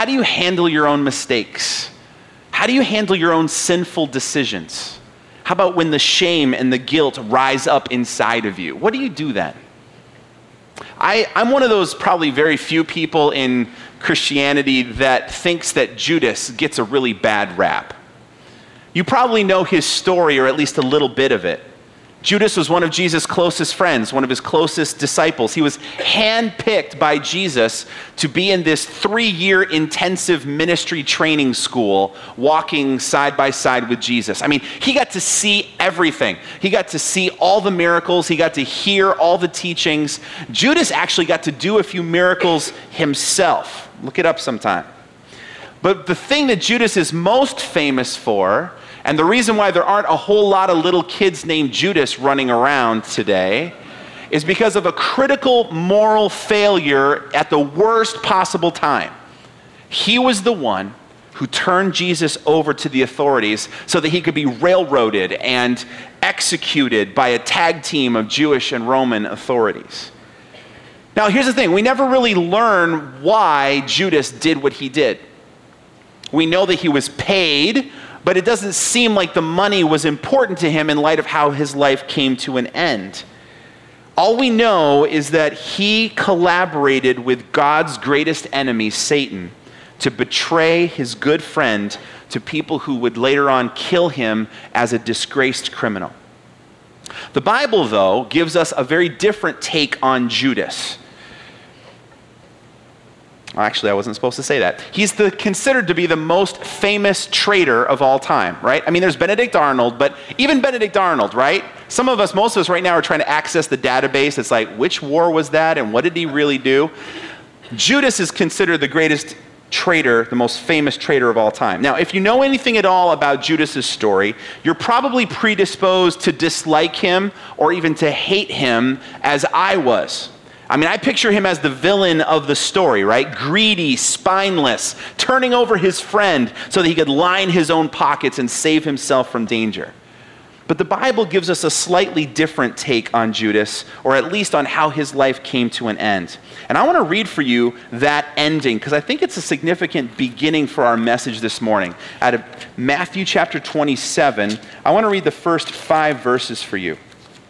How do you handle your own mistakes? How do you handle your own sinful decisions? How about when the shame and the guilt rise up inside of you? What do you do then? I'm one of those probably very few people in Christianity that thinks that Judas gets a really bad rap. You probably know his story, or at least a little bit of it. Judas was one of Jesus' closest friends, one of his closest disciples. He was handpicked by Jesus to be in this 3-year intensive ministry training school, walking side by side with Jesus. I mean, he got to see everything. He got to see all the miracles. He got to hear all the teachings. Judas actually got to do a few miracles himself. Look it up sometime. But the thing that Judas is most famous for, and the reason why there aren't a whole lot of little kids named Judas running around today, is because of a critical moral failure at the worst possible time. He was the one who turned Jesus over to the authorities so that he could be railroaded and executed by a tag team of Jewish and Roman authorities. Now, here's the thing. We never really learn why Judas did what he did. We know that he was paid, but it doesn't seem like the money was important to him in light of how his life came to an end. All we know is that he collaborated with God's greatest enemy, Satan, to betray his good friend to people who would later on kill him as a disgraced criminal. The Bible, though, gives us a very different take on Judas. Actually, I wasn't supposed to say that. He's considered to be the most famous traitor of all time, right? I mean, there's Benedict Arnold, but even Benedict Arnold, right? Most of us right now are trying to access the database. It's like, which war was that and what did he really do? Judas is considered the greatest traitor, the most famous traitor of all time. Now, if you know anything at all about Judas's story, you're probably predisposed to dislike him or even to hate him, as I was. I mean, I picture him as the villain of the story, right? Greedy, spineless, turning over his friend so that he could line his own pockets and save himself from danger. But the Bible gives us a slightly different take on Judas, or at least on how his life came to an end. And I want to read for you that ending, because I think it's a significant beginning for our message this morning. Out of Matthew chapter 27, I want to read the first 5 verses for you.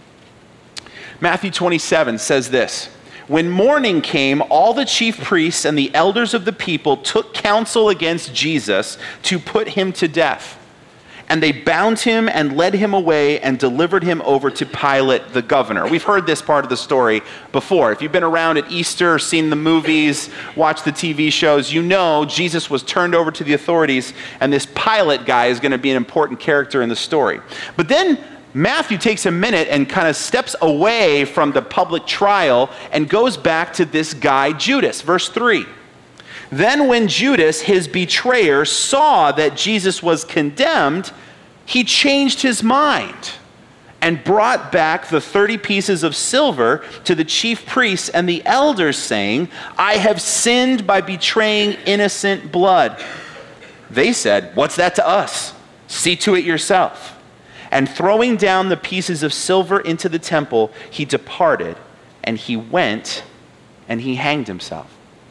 Matthew 27 says this: "When morning came, all the chief priests and the elders of the people took counsel against Jesus to put him to death. And they bound him and led him away and delivered him over to Pilate the governor." We've heard this part of the story before. If you've been around at Easter, seen the movies, watched the TV shows, you know Jesus was turned over to the authorities, and this Pilate guy is going to be an important character in the story. But then Matthew takes a minute and kind of steps away from the public trial and goes back to this guy Judas. Verse 3. "Then when Judas, his betrayer, saw that Jesus was condemned, he changed his mind and brought back the 30 pieces of silver to the chief priests and the elders, saying, 'I have sinned by betraying innocent blood.' They said, 'What's that to us? See to it yourself.' And throwing down the pieces of silver into the temple, he departed, and he went and he hanged himself."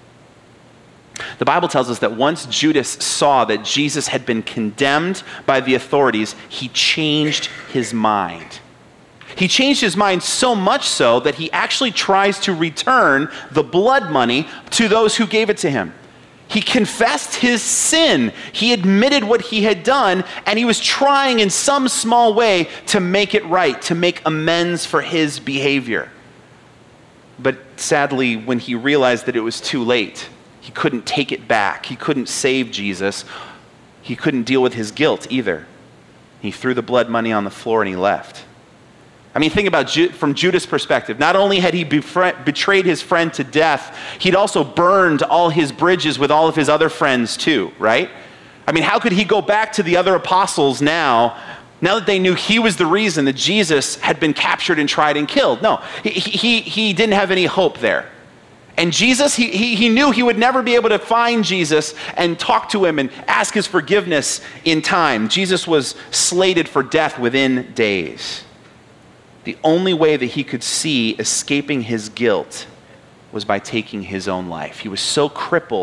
The Bible tells us that once Judas saw that Jesus had been condemned by the authorities, he changed his mind. He changed his mind so much so that he actually tries to return the blood money to those who gave it to him. He confessed his sin. He admitted what he had done, and he was trying in some small way to make it right, to make amends for his behavior. But sadly, when he realized that it was too late, he couldn't take it back. He couldn't save Jesus. He couldn't deal with his guilt either. He threw the blood money on the floor and he left. I mean, think about from Judas' perspective. Not only had he betrayed his friend to death, he'd also burned all his bridges with all of his other friends too, right? I mean, how could he go back to the other apostles now that they knew he was the reason that Jesus had been captured and tried and killed? No, he didn't have any hope there. And Jesus, he knew he would never be able to find Jesus and talk to him and ask his forgiveness in time. Jesus was slated for death within days. The only way that he could see escaping his guilt was by taking his own life. He was so crippled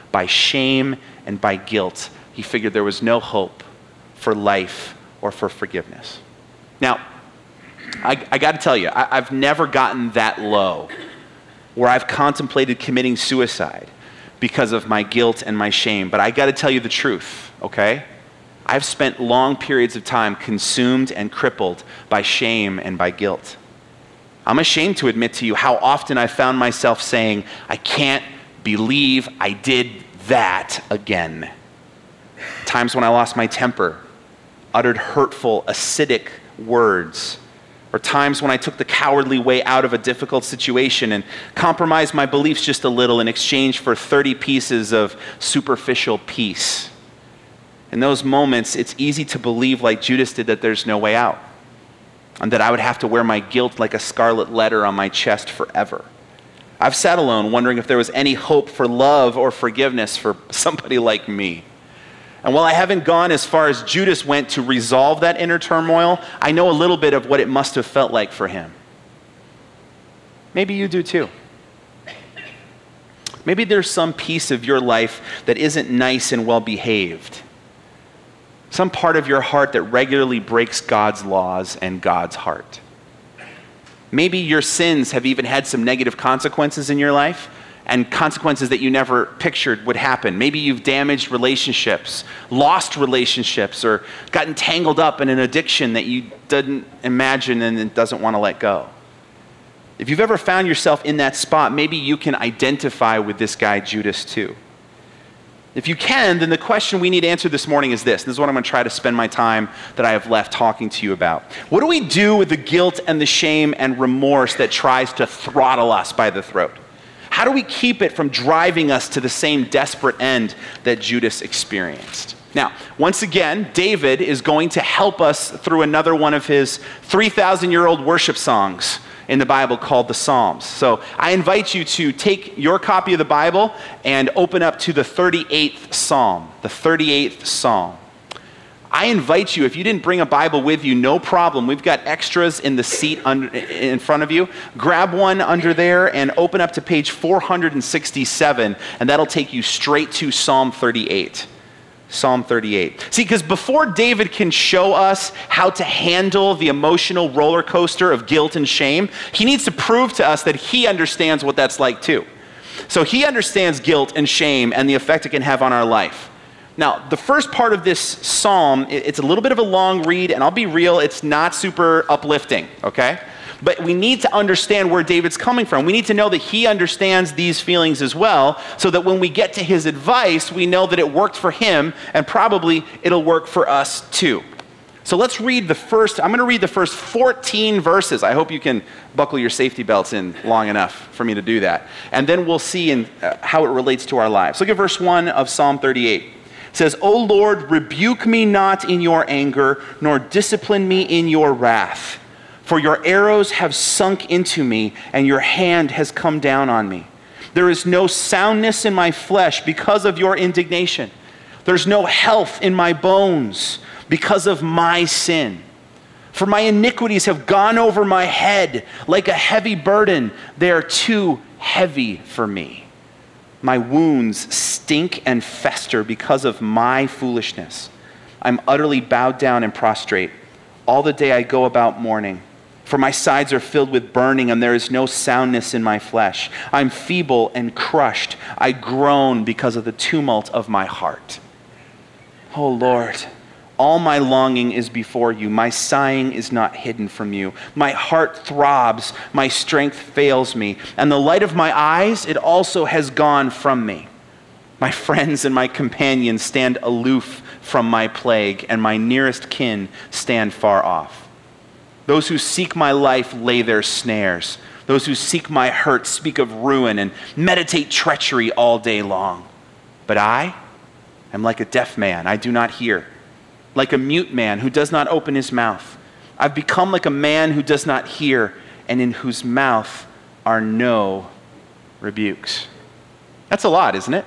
by shame and by guilt. He figured there was no hope for life or for forgiveness. Now, I got to tell you, I've never gotten that low where I've contemplated committing suicide because of my guilt and my shame. But I got to tell you the truth, okay? I've spent long periods of time consumed and crippled by shame and by guilt. I'm ashamed to admit to you how often I found myself saying, I can't believe I did that again. Times when I lost my temper, uttered hurtful, acidic words, or times when I took the cowardly way out of a difficult situation and compromised my beliefs just a little in exchange for 30 pieces of superficial peace. In those moments, it's easy to believe, like Judas did, that there's no way out, and that I would have to wear my guilt like a scarlet letter on my chest forever. I've sat alone wondering if there was any hope for love or forgiveness for somebody like me. And while I haven't gone as far as Judas went to resolve that inner turmoil, I know a little bit of what it must have felt like for him. Maybe you do too. Maybe there's some piece of your life that isn't nice and well behaved. Some part of your heart that regularly breaks God's laws and God's heart. Maybe your sins have even had some negative consequences in your life, and consequences that you never pictured would happen. Maybe you've damaged relationships, lost relationships, or gotten tangled up in an addiction that you didn't imagine and doesn't want to let go. If you've ever found yourself in that spot, maybe you can identify with this guy Judas too. If you can, then the question we need to answer this morning is this. This is what I'm going to try to spend my time that I have left talking to you about. What do we do with the guilt and the shame and remorse that tries to throttle us by the throat? How do we keep it from driving us to the same desperate end that Judas experienced? Now, once again, David is going to help us through another one of his 3,000-year-old worship songs in the Bible called the Psalms. So I invite you to take your copy of the Bible and open up to the 38th Psalm, the 38th Psalm. I invite you, if you didn't bring a Bible with you, no problem. We've got extras in the seat in front of you. Grab one under there and open up to page 467, and that'll take you straight to Psalm 38. Psalm 38. See, because before David can show us how to handle the emotional roller coaster of guilt and shame, he needs to prove to us that he understands what that's like too. So he understands guilt and shame and the effect it can have on our life. Now, the first part of this psalm, it's a little bit of a long read, and I'll be real, it's not super uplifting, okay? But we need to understand where David's coming from. We need to know that he understands these feelings as well, so that when we get to his advice, we know that it worked for him, and probably it'll work for us too. So let's read I'm going to read the first 14 verses. I hope you can buckle your safety belts in long enough for me to do that. And then we'll see how it relates to our lives. Look at verse 1 of Psalm 38. It says, O Lord, rebuke me not in your anger, nor discipline me in your wrath. For your arrows have sunk into me, and your hand has come down on me. There is no soundness in my flesh because of your indignation. There's no health in my bones because of my sin. For my iniquities have gone over my head like a heavy burden. They are too heavy for me. My wounds stink and fester because of my foolishness. I'm utterly bowed down and prostrate. All the day I go about mourning. For my sides are filled with burning, and there is no soundness in my flesh. I'm feeble and crushed. I groan because of the tumult of my heart. Oh Lord, all my longing is before you. My sighing is not hidden from you. My heart throbs. My strength fails me. And the light of my eyes, it also has gone from me. My friends and my companions stand aloof from my plague, and my nearest kin stand far off. Those who seek my life lay their snares. Those who seek my hurt speak of ruin and meditate treachery all day long. But I am like a deaf man. I do not hear. Like a mute man who does not open his mouth. I've become like a man who does not hear, and in whose mouth are no rebukes. That's a lot, isn't it?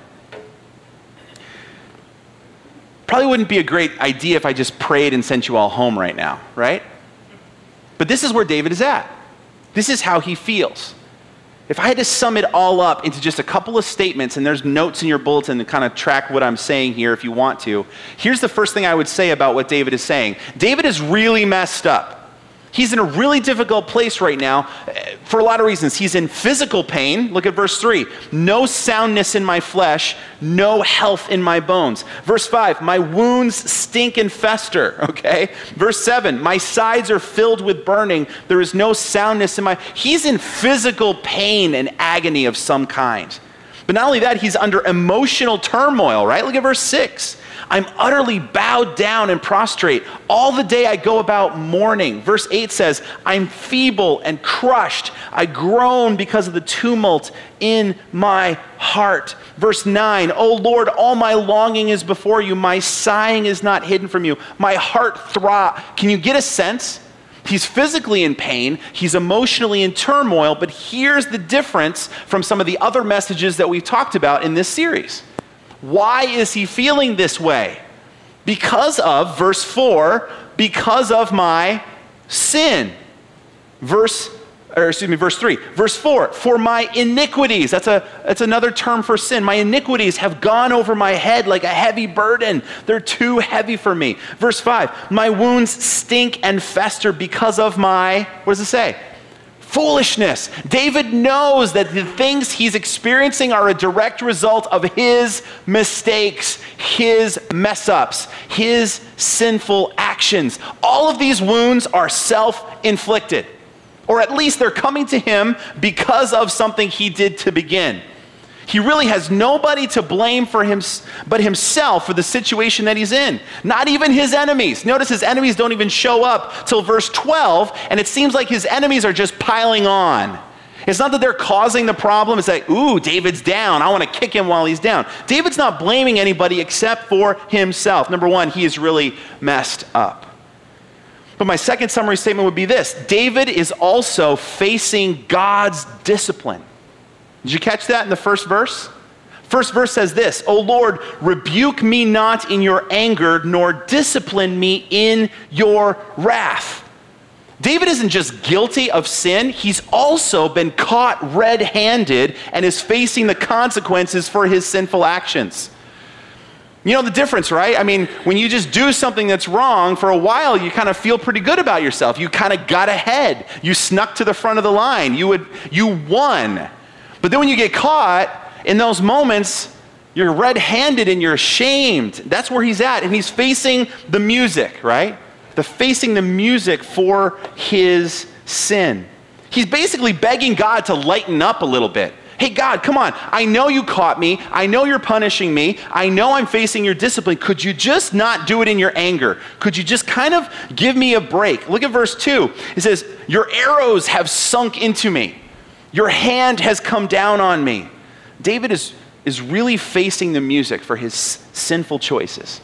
Probably wouldn't be a great idea if I just prayed and sent you all home right now, right? But this is where David is at. This is how he feels. if I had to sum it all up into just a couple of statements, and there's notes in your bulletin to kind of track what I'm saying here if you want to, here's the first thing I would say about what David is saying. David is really messed up. He's in a really difficult place right now for a lot of reasons. He's in physical pain. Look at verse 3. No soundness in my flesh, no health in my bones. Verse 5, my wounds stink and fester, okay? Verse 7, my sides are filled with burning. There is no soundness in my... He's in physical pain and agony of some kind. But not only that, he's under emotional turmoil, right? Look at verse 6. I'm utterly bowed down and prostrate. All the day I go about mourning. Verse 8 says, I'm feeble and crushed. I groan because of the tumult in my heart. Verse 9, O Lord, all my longing is before you. My sighing is not hidden from you. My heart throbs. Can you get a sense? He's physically in pain. He's emotionally in turmoil. But here's the difference from some of the other messages that we've talked about in this series. Why is he feeling this way? Because of, verse 4, because of my sin. Verse 3. Verse 4, for my iniquities. That's another term for sin. My iniquities have gone over my head like a heavy burden. They're too heavy for me. Verse 5, my wounds stink and fester because of my, what does it say? Foolishness. David knows that the things he's experiencing are a direct result of his mistakes, his mess-ups, his sinful actions. All of these wounds are self-inflicted, or at least they're coming to him because of something he did to begin. He really has nobody to blame for him but himself for the situation that he's in. Not even his enemies. Notice his enemies don't even show up till verse 12, and it seems like his enemies are just piling on. It's not that they're causing the problem. It's like, ooh, David's down. I want to kick him while he's down. David's not blaming anybody except for himself. Number one, he is really messed up. But my second summary statement would be this. David is also facing God's discipline. Did you catch that in the first verse? First verse says this, O Lord, rebuke me not in your anger, nor discipline me in your wrath. David isn't just guilty of sin, he's also been caught red-handed and is facing the consequences for his sinful actions. You know the difference, right? I mean, when you just do something that's wrong, for a while you kind of feel pretty good about yourself. You kind of got ahead. You snuck to the front of the line. You won. But then when you get caught, in those moments, you're red-handed and you're ashamed. That's where he's at. And he's facing the music, right? Facing the music for his sin. He's basically begging God to lighten up a little bit. Hey, God, come on. I know you caught me. I know you're punishing me. I know I'm facing your discipline. Could you just not do it in your anger? Could you just kind of give me a break? Look at verse 2. It says, your arrows have sunk into me. Your hand has come down on me. David is really facing the music for his sinful choices.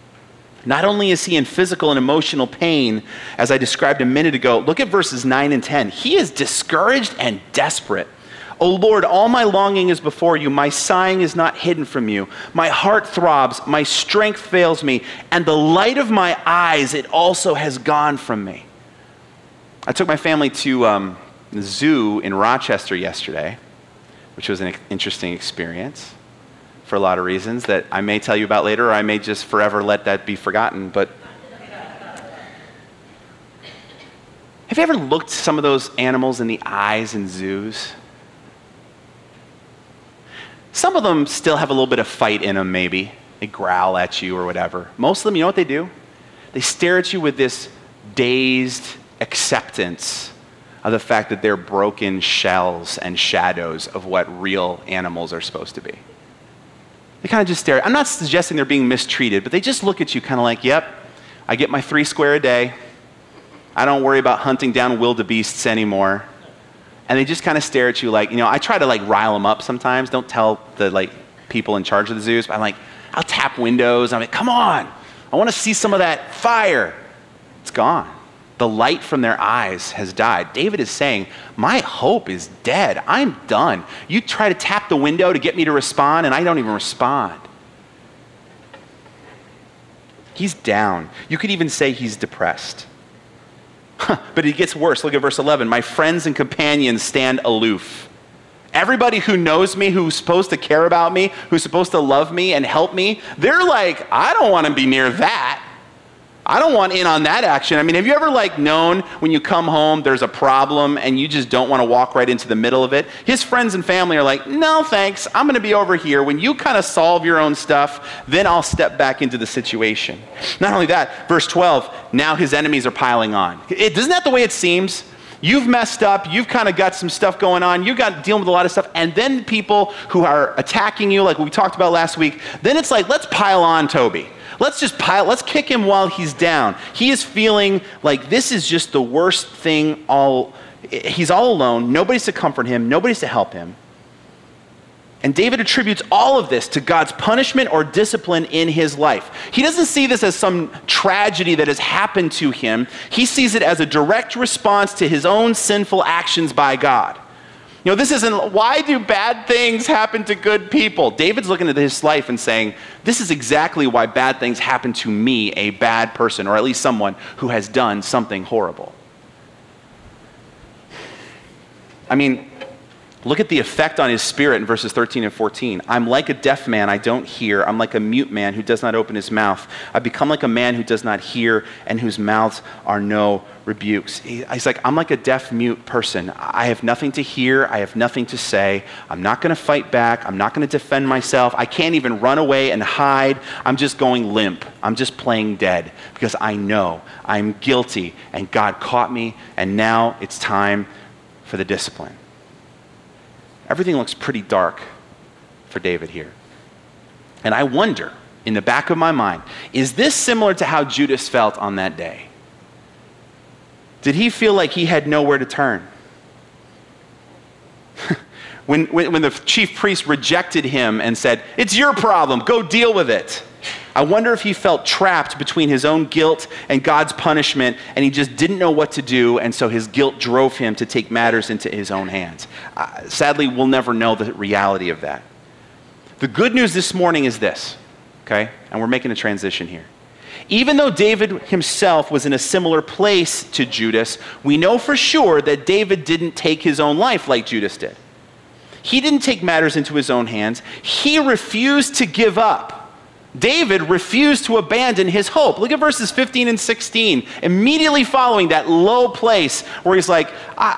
Not only is he in physical and emotional pain, as I described a minute ago, look at verses 9 and 10. He is discouraged and desperate. O Lord, all my longing is before you. My sighing is not hidden from you. My heart throbs. My strength fails me. And the light of my eyes, it also has gone from me. I took my family to the zoo in Rochester yesterday, which was an interesting experience for a lot of reasons that I may tell you about later, or I may just forever let that be forgotten. But have you ever looked some of those animals in the eyes in zoos? Some of them still have a little bit of fight in them, maybe. They growl at you or whatever. Most of them, you know what they do? They stare at you with this dazed acceptance of the fact that they're broken shells and shadows of what real animals are supposed to be. They kind of just stare. I'm not suggesting they're being mistreated, but they just look at you kind of like, yep, I get my 3 square a day. I don't worry about hunting down wildebeests anymore. And they just kind of stare at you like, I try to rile them up sometimes. Don't tell the people in charge of the zoos, but I'll tap windows. I'm like, come on. I want to see some of that fire. It's gone. The light from their eyes has died. David is saying, my hope is dead. I'm done. You try to tap the window to get me to respond, and I don't even respond. He's down. You could even say he's depressed. But it gets worse. Look at verse 11. My friends and companions stand aloof. Everybody who knows me, who's supposed to care about me, who's supposed to love me and help me, they're like, I don't want to be near that. I don't want in on that action. I mean, have you ever known when you come home, there's a problem and you just don't want to walk right into the middle of it? His friends and family are like, no, thanks. I'm going to be over here. When you kind of solve your own stuff, then I'll step back into the situation. Not only that, verse 12, now his enemies are piling on. Isn't that the way it seems? You've messed up. You've kind of got some stuff going on. You've got dealing with a lot of stuff. And then people who are attacking you, like we talked about last week, then it's like, let's pile on Toby. Let's kick him while he's down. He is feeling like this is just the worst thing. He's all alone. Nobody's to comfort him. Nobody's to help him. And David attributes all of this to God's punishment or discipline in his life. He doesn't see this as some tragedy that has happened to him. He sees it as a direct response to his own sinful actions by God. This isn't, why do bad things happen to good people? David's looking at his life and saying, this is exactly why bad things happen to me, a bad person, or at least someone who has done something horrible. I mean, look at the effect on his spirit in verses 13 and 14. I'm like a deaf man, I don't hear. I'm like a mute man who does not open his mouth. I become like a man who does not hear and whose mouths are no rebukes. He's like, I'm like a deaf, mute person. I have nothing to hear. I have nothing to say. I'm not going to fight back. I'm not going to defend myself. I can't even run away and hide. I'm just going limp. I'm just playing dead because I know I'm guilty and God caught me and now it's time for the discipline. Everything looks pretty dark for David here. And I wonder, in the back of my mind, is this similar to how Judas felt on that day? Did he feel like he had nowhere to turn? when the chief priest rejected him and said, it's your problem, go deal with it. I wonder if he felt trapped between his own guilt and God's punishment, and he just didn't know what to do, and so his guilt drove him to take matters into his own hands. Sadly, we'll never know the reality of that. The good news this morning is this, okay? And we're making a transition here. Even though David himself was in a similar place to Judas, we know for sure that David didn't take his own life like Judas did. He didn't take matters into his own hands. He refused to give up. David refused to abandon his hope. Look at verses 15 and 16. Immediately following that low place where he's like,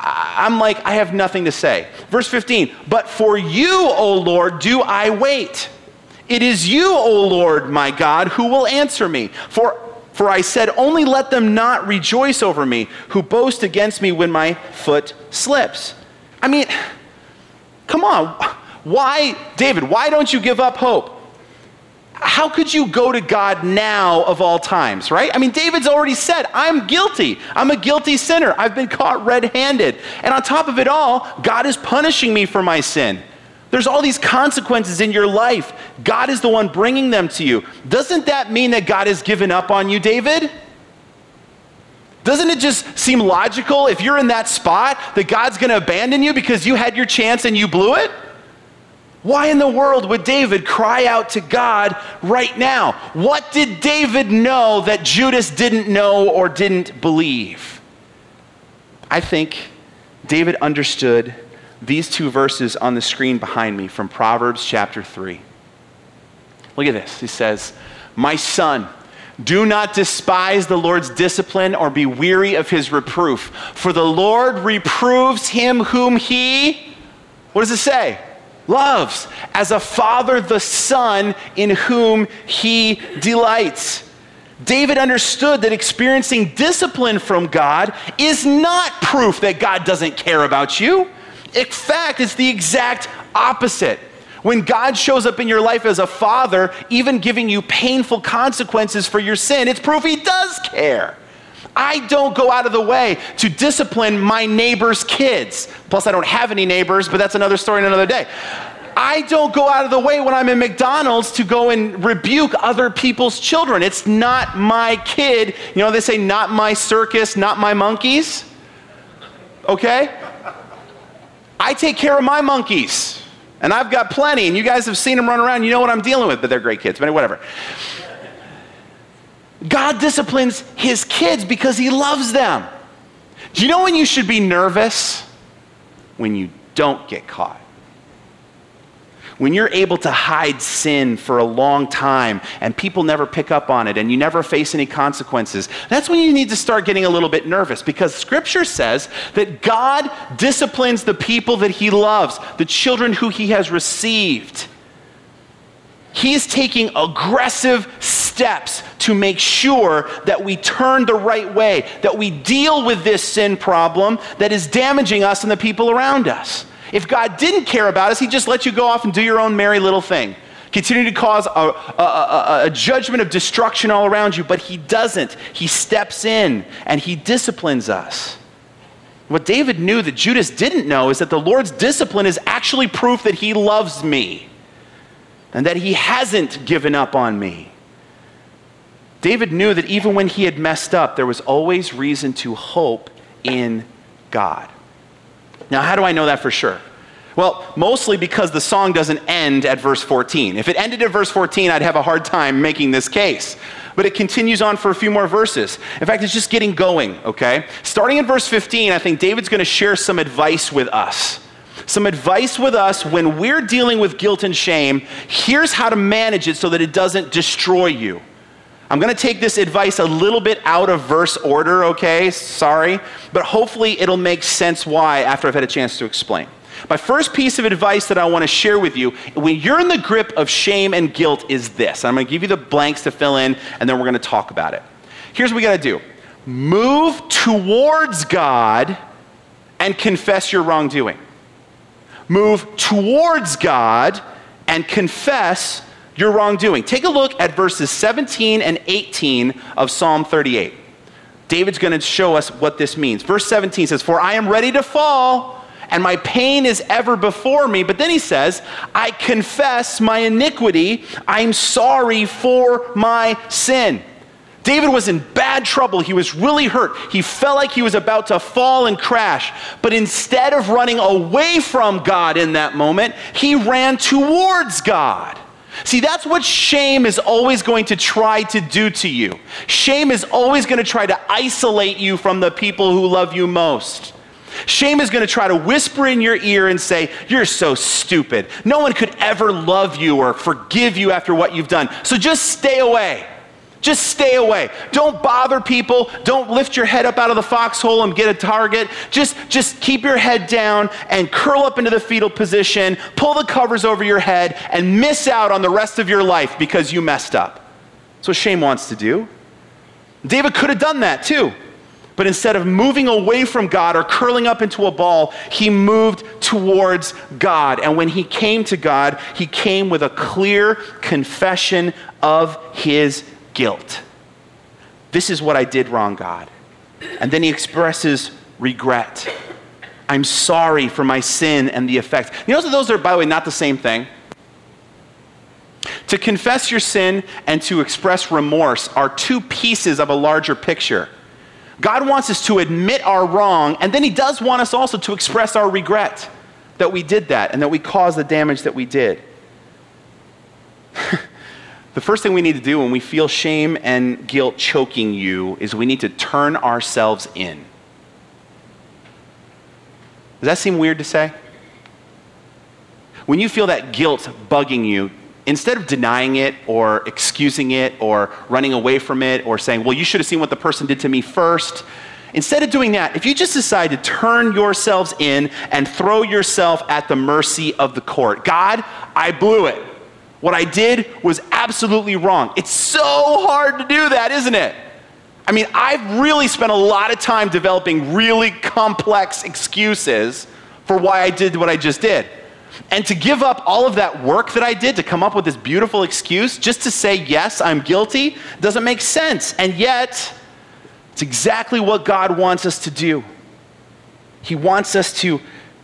I have nothing to say. Verse 15, but for you, O Lord, do I wait. It is you, O Lord, my God, who will answer me. For I said, only let them not rejoice over me, who boast against me when my foot slips. I mean, come on. Why, David, why don't you give up hope? How could you go to God now of all times, right? I mean, David's already said, I'm guilty. I'm a guilty sinner. I've been caught red-handed. And on top of it all, God is punishing me for my sin. There's all these consequences in your life. God is the one bringing them to you. Doesn't that mean that God has given up on you, David? Doesn't it just seem logical if you're in that spot that God's going to abandon you because you had your chance and you blew it? Why in the world would David cry out to God right now? What did David know that Judas didn't know or didn't believe? I think David understood these two verses on the screen behind me from Proverbs chapter 3. Look at this. He says, my son, do not despise the Lord's discipline or be weary of his reproof. For the Lord reproves him whom he, what does it say? Loves, as a father the son in whom he delights. David understood that experiencing discipline from God is not proof that God doesn't care about you. In fact, it's the exact opposite. When God shows up in your life as a father, even giving you painful consequences for your sin, it's proof he does care. I don't go out of the way to discipline my neighbor's kids. Plus, I don't have any neighbors, but that's another story another day. I don't go out of the way when I'm in McDonald's to go and rebuke other people's children. It's not my kid. You know, they say, not my circus, not my monkeys. Okay? I take care of my monkeys. And I've got plenty, and you guys have seen them run around. You know what I'm dealing with, but they're great kids. But whatever. God disciplines his kids because he loves them. Do you know when you should be nervous? When you don't get caught. when you're able to hide sin for a long time and people never pick up on it and you never face any consequences, that's when you need to start getting a little bit nervous, because Scripture says that God disciplines the people that he loves, the children who he has received. He is taking aggressive steps to make sure that we turn the right way, that we deal with this sin problem that is damaging us and the people around us. If God didn't care about us, he'd just let you go off and do your own merry little thing. Continue to cause a judgment of destruction all around you, but he doesn't. He steps in and he disciplines us. What David knew that Judas didn't know is that the Lord's discipline is actually proof that he loves me and that he hasn't given up on me. David knew that even when he had messed up, there was always reason to hope in God. Now, how do I know that for sure? Well, mostly because the song doesn't end at verse 14. If it ended at verse 14, I'd have a hard time making this case. But it continues on for a few more verses. In fact, it's just getting going, okay? Starting in verse 15, I think David's going to share some advice with us. Some advice with us when we're dealing with guilt and shame. Here's how to manage it so that it doesn't destroy you. I'm going to take this advice a little bit out of verse order, okay? Sorry. But hopefully it'll make sense why after I've had a chance to explain. My first piece of advice that I want to share with you, when you're in the grip of shame and guilt, is this. I'm going to give you the blanks to fill in, and then we're going to talk about it. Here's what we got to do. Move towards God and confess your wrongdoing. Move towards God and confess your wrongdoing. Take a look at verses 17 and 18 of Psalm 38. David's going to show us what this means. Verse 17 says, "For I am ready to fall, and my pain is ever before me." But then he says, "I confess my iniquity. I'm sorry for my sin." David was in bad trouble. He was really hurt. He felt like he was about to fall and crash. But instead of running away from God in that moment, he ran towards God. See, that's what shame is always going to try to do to you. Shame is always going to try to isolate you from the people who love you most. Shame is going to try to whisper in your ear and say, "You're so stupid. No one could ever love you or forgive you after what you've done. So just stay away. Just stay away. Don't bother people. Don't lift your head up out of the foxhole and get a target. Just keep your head down and curl up into the fetal position, pull the covers over your head, and miss out on the rest of your life because you messed up." That's what shame wants to do. David could have done that too. But instead of moving away from God or curling up into a ball, he moved towards God. And when he came to God, he came with a clear confession of his guilt. "This is what I did wrong, God." And then he expresses regret. "I'm sorry for my sin and the effect." You know, those are, by the way, not the same thing. To confess your sin and to express remorse are two pieces of a larger picture. God wants us to admit our wrong, and then he does want us also to express our regret that we did that and that we caused the damage that we did. The first thing we need to do when we feel shame and guilt choking you is we need to turn ourselves in. Does that seem weird to say? When you feel that guilt bugging you, instead of denying it or excusing it or running away from it or saying, "Well, you should have seen what the person did to me first," instead of doing that, if you just decide to turn yourselves in and throw yourself at the mercy of the court. "God, I blew it. What I did was absolutely wrong." It's so hard to do that, isn't it? I mean, I've really spent a lot of time developing really complex excuses for why I did what I just did. And to give up all of that work that I did to come up with this beautiful excuse just to say, "Yes, I'm guilty," doesn't make sense. And yet, it's exactly what God wants us to do. He wants us to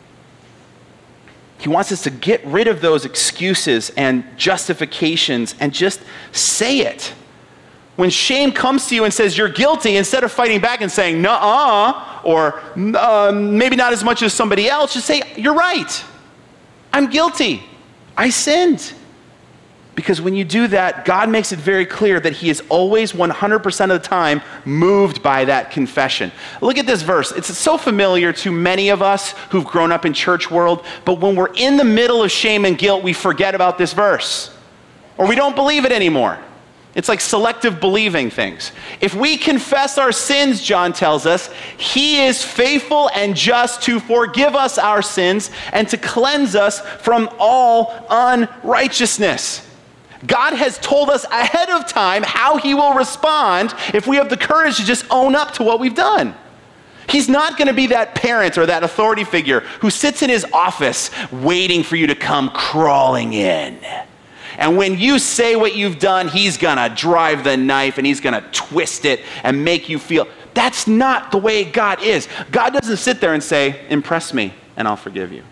get rid of those excuses and justifications and just say it. When shame comes to you and says you're guilty, instead of fighting back and saying, "Nuh-uh," or maybe not as much as somebody else, just say, "You're right. I'm guilty. I sinned." Because when you do that, God makes it very clear that he is always 100% of the time moved by that confession. Look at this verse. It's so familiar to many of us who've grown up in church world, but when we're in the middle of shame and guilt, we forget about this verse. Or we don't believe it anymore. It's like selective believing things. If we confess our sins, John tells us, he is faithful and just to forgive us our sins and to cleanse us from all unrighteousness. God has told us ahead of time how he will respond if we have the courage to just own up to what we've done. He's not going to be that parent or that authority figure who sits in his office waiting for you to come crawling in. And when you say what you've done, he's going to drive the knife and he's going to twist it and make you feel. That's not the way God is. God doesn't sit there and say, impress me and I'll forgive you.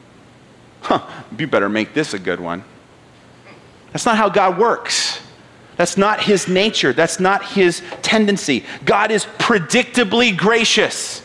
You better make this a good one. That's not how God works. That's not his nature. That's not his tendency. God is predictably gracious.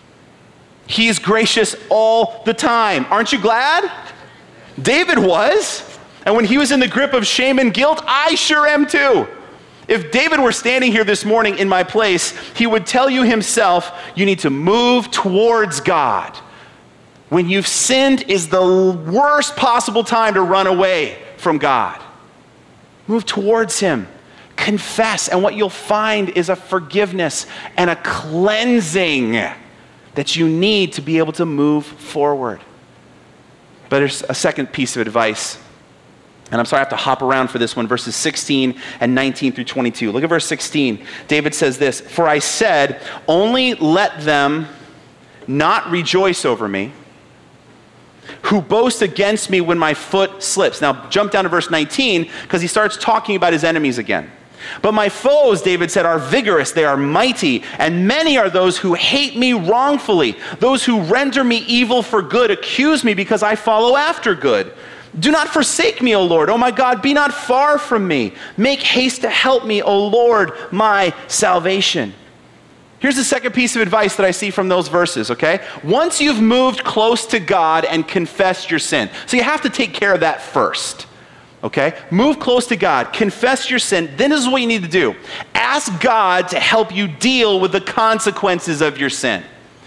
He is gracious all the time. Aren't you glad? David was. And when he was in the grip of shame and guilt, I sure am too. If David were standing here this morning in my place, he would tell you himself, you need to move towards God. When you've sinned is the worst possible time to run away from God. Move towards him. Confess. And what you'll find is a forgiveness and a cleansing that you need to be able to move forward. But there's a second piece of advice. And I'm sorry I have to hop around for this one, verses 16 and 19 through 22. Look at verse 16. David says this, "For I said, only let them not rejoice over me, who boast against me when my foot slips." Now jump down to verse 19, because he starts talking about his enemies again. "But my foes," David said, "are vigorous, they are mighty, and many are those who hate me wrongfully. Those who render me evil for good accuse me because I follow after good. Do not forsake me, O Lord. O my God, be not far from me. Make haste to help me, O Lord, my salvation." Here's the second piece of advice that I see from those verses, okay? Once you've moved close to God and confessed your sin, so you have to take care of that first, okay? Move close to God, confess your sin, then this is what you need to do. Ask God to help you deal with the consequences of your sin.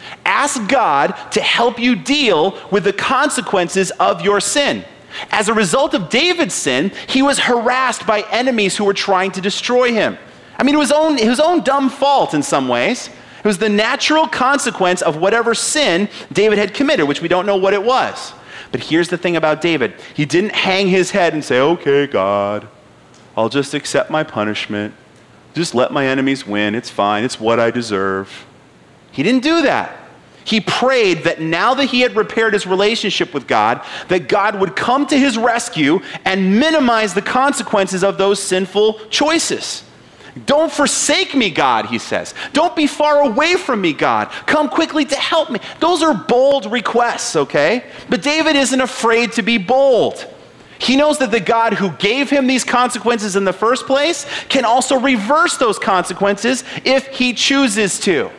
Ask God to help you deal with the consequences of your sin. As a result of David's sin, he was harassed by enemies who were trying to destroy him. I mean, it was his own dumb fault in some ways. It was the natural consequence of whatever sin David had committed, which we don't know what it was. But here's the thing about David. He didn't hang his head and say, "Okay, God, I'll just accept my punishment. Just let my enemies win. It's fine. It's what I deserve." He didn't do that. He prayed that now that he had repaired his relationship with God, that God would come to his rescue and minimize the consequences of those sinful choices. "Don't forsake me, God," he says. "Don't be far away from me, God. Come quickly to help me." Those are bold requests, okay? But David isn't afraid to be bold. He knows that the God who gave him these consequences in the first place can also reverse those consequences if he chooses to.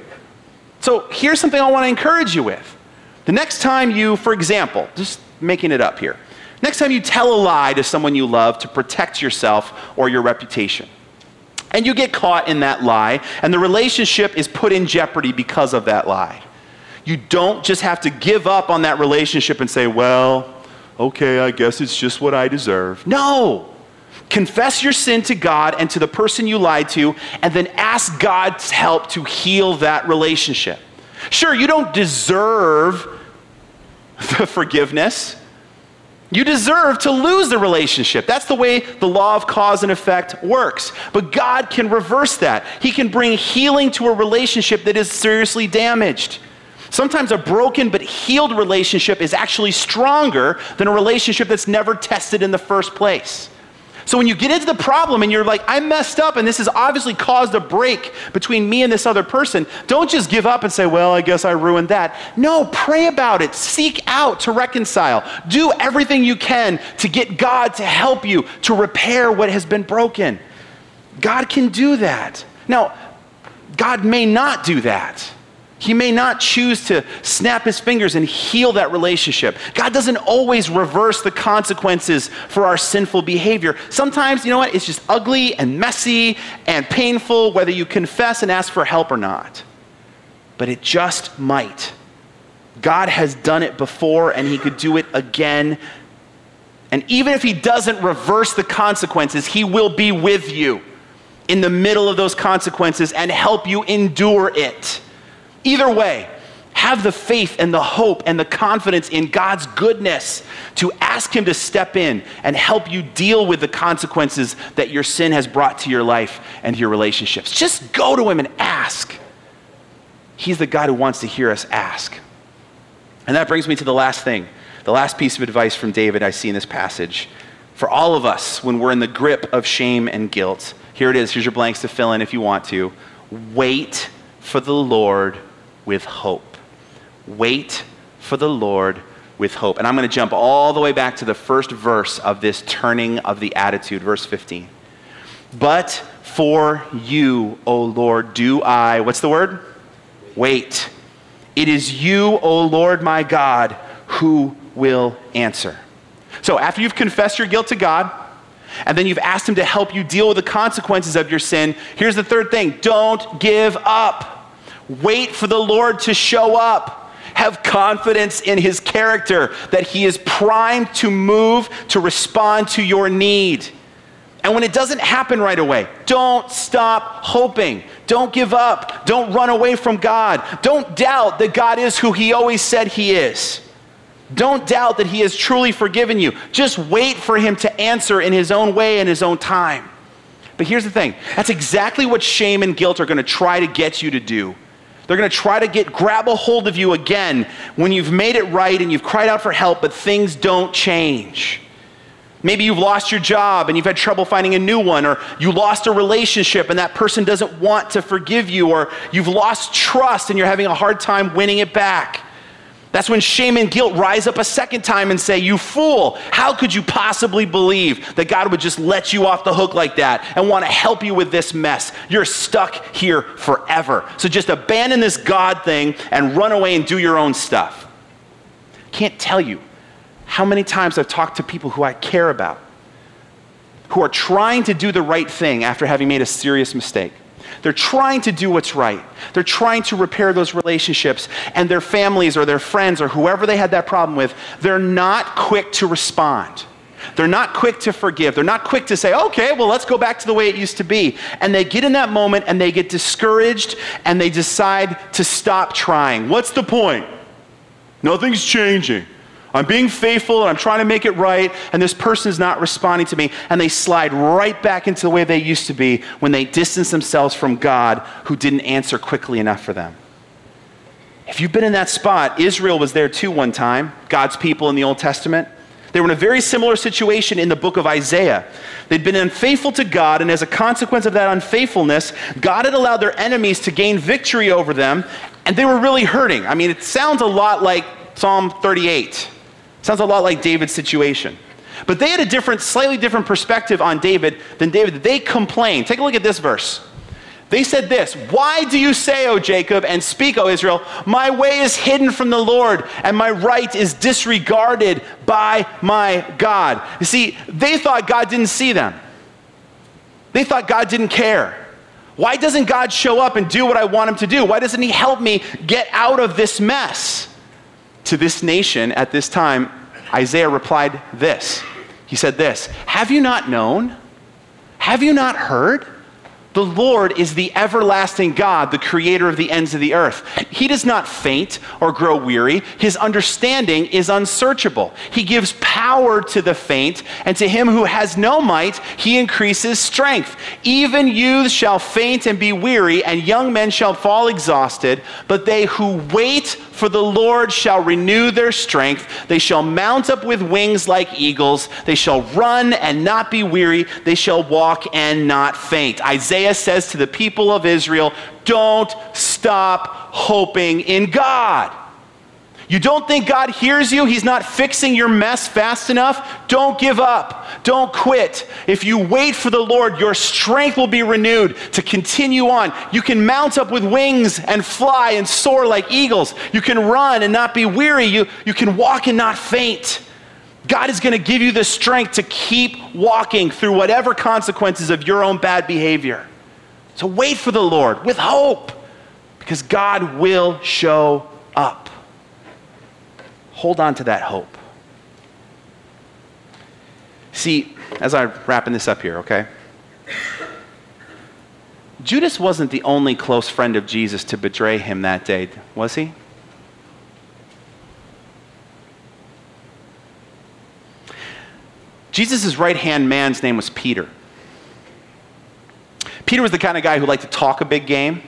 So here's something I want to encourage you with. The next time you, for example, just making it up here, next time you tell a lie to someone you love to protect yourself or your reputation, and you get caught in that lie, and the relationship is put in jeopardy because of that lie, you don't just have to give up on that relationship and say, "Well, okay, I guess it's just what I deserve." No. Confess your sin to God and to the person you lied to, and then ask God's help to heal that relationship. Sure, you don't deserve the forgiveness. You deserve to lose the relationship. That's the way the law of cause and effect works. But God can reverse that. He can bring healing to a relationship that is seriously damaged. Sometimes a broken but healed relationship is actually stronger than a relationship that's never tested in the first place. So when you get into the problem and you're like, "I messed up and this has obviously caused a break between me and this other person," don't just give up and say, "Well, I guess I ruined that." No, pray about it. Seek out to reconcile. Do everything you can to get God to help you to repair what has been broken. God can do that. Now, God may not do that. He may not choose to snap his fingers and heal that relationship. God doesn't always reverse the consequences for our sinful behavior. Sometimes, you know what? It's just ugly and messy and painful, whether you confess and ask for help or not. But it just might. God has done it before, and he could do it again. And even if he doesn't reverse the consequences, he will be with you in the middle of those consequences and help you endure it. Either way, have the faith and the hope and the confidence in God's goodness to ask him to step in and help you deal with the consequences that your sin has brought to your life and your relationships. Just go to him and ask. He's the God who wants to hear us ask. And that brings me to the last thing, the last piece of advice from David I see in this passage. For all of us, when we're in the grip of shame and guilt, here it is. Here's your blanks to fill in if you want to. Wait for the Lord with hope. Wait for the Lord with hope. And I'm going to jump all the way back to the first verse of this turning of the attitude, verse 15. But for you, O Lord, do I, what's the word? Wait. It is you, O Lord my God, who will answer. So after you've confessed your guilt to God, and then you've asked him to help you deal with the consequences of your sin, here's the third thing. Don't give up. Wait for the Lord to show up. Have confidence in his character, that he is primed to move, to respond to your need. And when it doesn't happen right away, don't stop hoping. Don't give up. Don't run away from God. Don't doubt that God is who he always said he is. Don't doubt that he has truly forgiven you. Just wait for him to answer in his own way and his own time. But here's the thing. That's exactly what shame and guilt are going to try to get you to do. They're going to try to grab a hold of you again when you've made it right and you've cried out for help, but things don't change. Maybe you've lost your job and you've had trouble finding a new one, or you lost a relationship and that person doesn't want to forgive you, or you've lost trust and you're having a hard time winning it back. That's when shame and guilt rise up a second time and say, you fool, how could you possibly believe that God would just let you off the hook like that and want to help you with this mess? You're stuck here forever. So just abandon this God thing and run away and do your own stuff. Can't tell you how many times I've talked to people who I care about, who are trying to do the right thing after having made a serious mistake. They're trying to do what's right. They're trying to repair those relationships, and their families or their friends or whoever they had that problem with, they're not quick to respond. They're not quick to forgive. They're not quick to say, okay, well, let's go back to the way it used to be. And they get in that moment and they get discouraged and they decide to stop trying. What's the point? Nothing's changing. I'm being faithful and I'm trying to make it right, and this person is not responding to me, and they slide right back into the way they used to be when they distance themselves from God, who didn't answer quickly enough for them. If you've been in that spot, Israel was there too one time, God's people in the Old Testament. They were in a very similar situation in the book of Isaiah. They'd been unfaithful to God, and as a consequence of that unfaithfulness, God had allowed their enemies to gain victory over them, and they were really hurting. I mean, it sounds a lot like Psalm 38. Sounds a lot like David's situation. But they had a slightly different perspective on David than David. They complained. Take a look at this verse. They said this, why do you say, O Jacob, and speak, O Israel, my way is hidden from the Lord, and my right is disregarded by my God. You see, they thought God didn't see them. They thought God didn't care. Why doesn't God show up and do what I want him to do? Why doesn't he help me get out of this mess? To this nation at this time, Isaiah replied this. He said this, have you not known? Have you not heard? The Lord is the everlasting God, the creator of the ends of the earth. He does not faint or grow weary. His understanding is unsearchable. He gives power to the faint, and to him who has no might, he increases strength. Even youths shall faint and be weary, and young men shall fall exhausted. But they who wait for the Lord shall renew their strength. They shall mount up with wings like eagles. They shall run and not be weary. They shall walk and not faint. Isaiah says to the people of Israel, don't stop hoping in God. You don't think God hears you? He's not fixing your mess fast enough? Don't give up. Don't quit. If you wait for the Lord, your strength will be renewed to continue on. You can mount up with wings and fly and soar like eagles. You can run and not be weary. You can walk and not faint. God is going to give you the strength to keep walking through whatever consequences of your own bad behavior. So wait for the Lord with hope, because God will show up. Hold on to that hope. See, as I'm wrapping this up here, okay? Judas wasn't the only close friend of Jesus to betray him that day, was he? Jesus' right-hand man's name was Peter. Peter was the kind of guy who liked to talk a big game.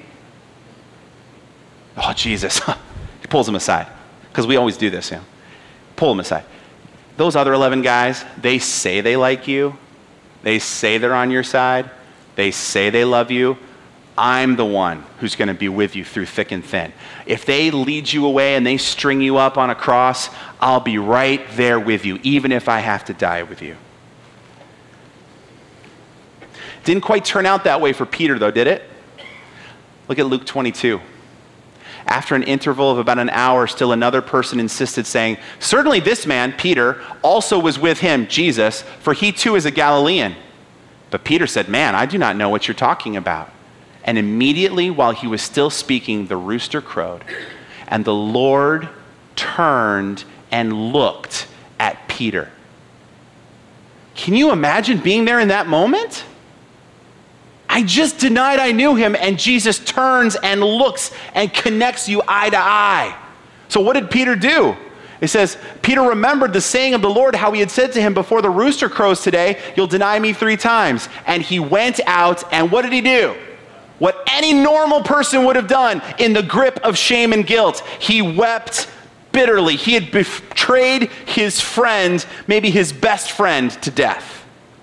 Oh, Jesus. He pulls him aside. Because we always do this, Pull them aside. Those other 11 guys, they say they like you. They say they're on your side. They say they love you. I'm the one who's going to be with you through thick and thin. If they lead you away and they string you up on a cross, I'll be right there with you, even if I have to die with you. Didn't quite turn out that way for Peter, though, did it? Look at Luke 22. After an interval of about an hour, still another person insisted, saying, "Certainly this man, Peter, also was with him, Jesus, for he too is a Galilean." But Peter said, "Man, I do not know what you're talking about." And immediately while he was still speaking, the rooster crowed, and the Lord turned and looked at Peter. Can you imagine being there in that moment? I just denied I knew him, and Jesus turns and looks and connects you eye to eye. So what did Peter do? It says, Peter remembered the saying of the Lord, how he had said to him, "Before the rooster crows today, you'll deny me 3 times. And he went out, and what did he do? What any normal person would have done in the grip of shame and guilt. He wept bitterly. He had betrayed his friend, maybe his best friend, to death.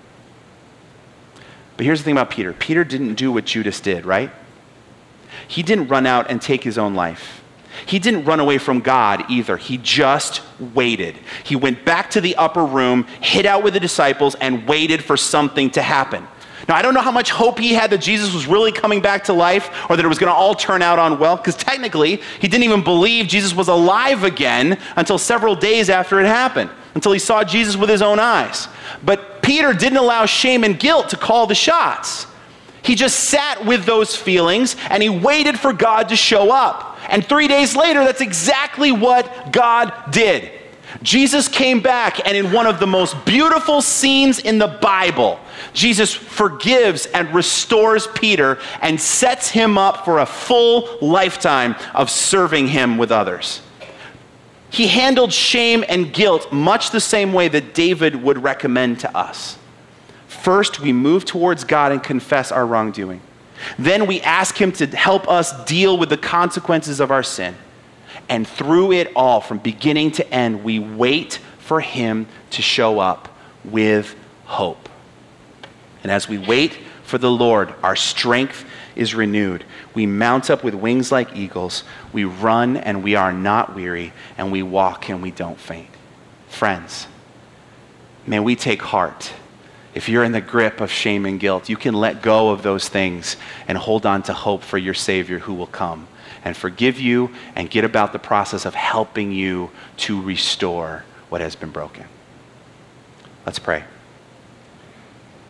But here's the thing about Peter. Peter didn't do what Judas did, right? He didn't run out and take his own life. He didn't run away from God either. He just waited. He went back to the upper room, hid out with the disciples, and waited for something to happen. Now, I don't know how much hope he had that Jesus was really coming back to life or that it was going to all turn out on well, because technically, he didn't even believe Jesus was alive again until several days after it happened, until he saw Jesus with his own eyes. But Peter didn't allow shame and guilt to call the shots. He just sat with those feelings and he waited for God to show up. And 3 days later, that's exactly what God did. Jesus came back, and in one of the most beautiful scenes in the Bible, Jesus forgives and restores Peter and sets him up for a full lifetime of serving him with others. He handled shame and guilt much the same way that David would recommend to us. First, we move towards God and confess our wrongdoing. Then we ask him to help us deal with the consequences of our sin. And through it all, from beginning to end, we wait for him to show up with hope. And as we wait for the Lord, our strength is renewed. We mount up with wings like eagles. We run and we are not weary, and we walk and we don't faint. Friends, may we take heart. If you're in the grip of shame and guilt, you can let go of those things and hold on to hope for your Savior who will come and forgive you and get about the process of helping you to restore what has been broken. Let's pray.